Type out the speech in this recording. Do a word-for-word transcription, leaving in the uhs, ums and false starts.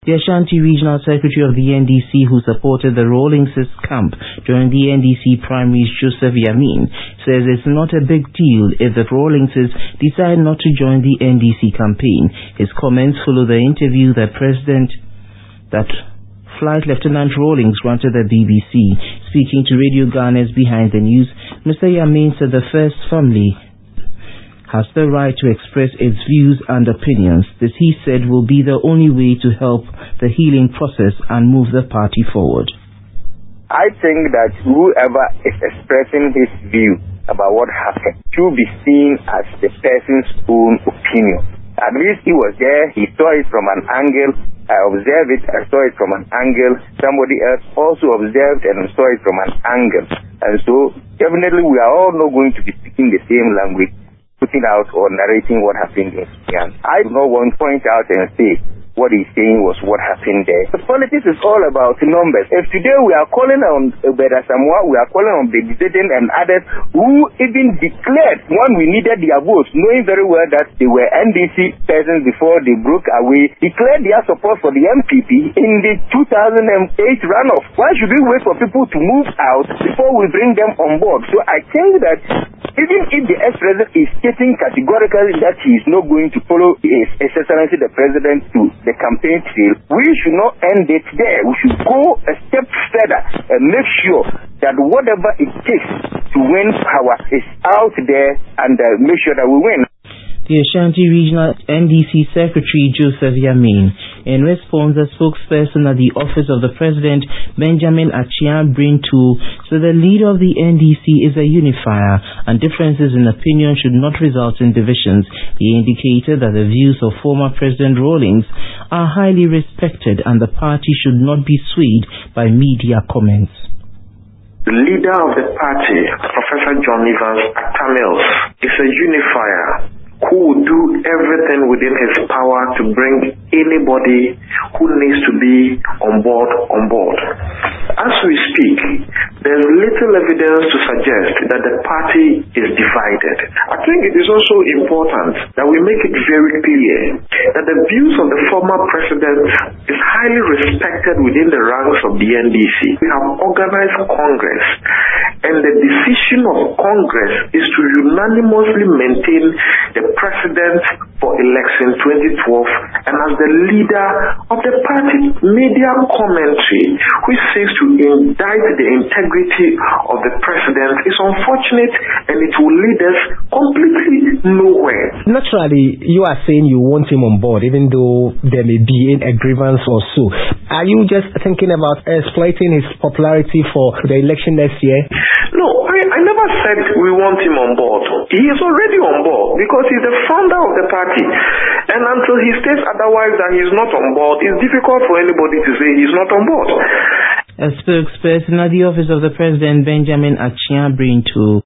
The Ashanti Regional Secretary of the N D C, who supported the Rawlings camp during the N D C primaries, Joseph Yamin, says it's not a big deal if the Rawlings decide not to join the N D C campaign. His comments follow the interview that President that Flight Lieutenant Rawlings granted the B B C. Speaking to Radio Ghana's Behind the News, Mister Yamin said the First Family has the right to express its views and opinions. This, he said, will be the only way to help the healing process and move the party forward. I think that whoever is expressing his view about what happened should be seen as the person's own opinion. At least he was there, he saw it from an angle. I observed it, I saw it from an angle. Somebody else also observed and saw it from an angle. And so, definitely we are all not going to be speaking the same language, putting out or narrating what happened in Sudan. I do not want to point out and say what he's saying was what happened there. The politics is all about numbers. If today we are calling on Beda Samoa, we are calling on Bedizeden and others who even declared when we needed their votes, knowing very well that they were N D C persons before they broke away, declared their support for the M P P in the two thousand eight runoff. Why should we wait for people to move out before we bring them on board? So I think that even if the ex-president is stating categorically that he is not going to follow his Excellency the President to the campaign trail, we should not end it there. We should go a step further and make sure that whatever it takes to win power is out there and uh, make sure that we win. The Ashanti Regional N D C Secretary Joseph Yamin. In response, the spokesperson at the Office of the President, Benjamin Achiang Brintu, said the leader of the N D C is a unifier and differences in opinion should not result in divisions. He indicated that the views of former President Rawlings are highly respected and the party should not be swayed by media comments. The leader of the party, Professor John Evans Atta Mills, is a unifier who will do everything within his power to bring anybody who needs to be on board on board. As we speak, there's little evidence to suggest that the party is divided. I think it is also important that we make it very clear that the views of the former president is highly respected within the ranks of the N D C. We have organized Congress, and the decision of Congress is to unanimously maintain the president for election twenty twelve, and as the leader of the party, media commentary which seeks to indict the integrity of the president is unfortunate and it will lead us completely nowhere. Naturally, you are saying you want him on board even though there may be a grievance or so. Are you just thinking about exploiting his popularity for the election next year? No, I, I never said we want him on board. He is already on board because he's the founder of the party. And until he states otherwise that he's not on board, it's difficult for anybody to say he's not on board. A spokesperson at the Office of the President, Benjamin Achiang Brintu.